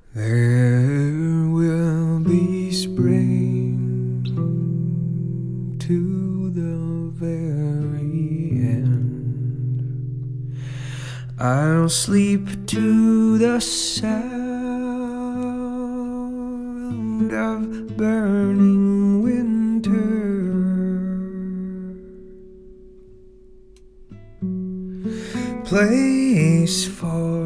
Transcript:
There will be spring to the very end. I'll sleep to the sound of burning winter. Place for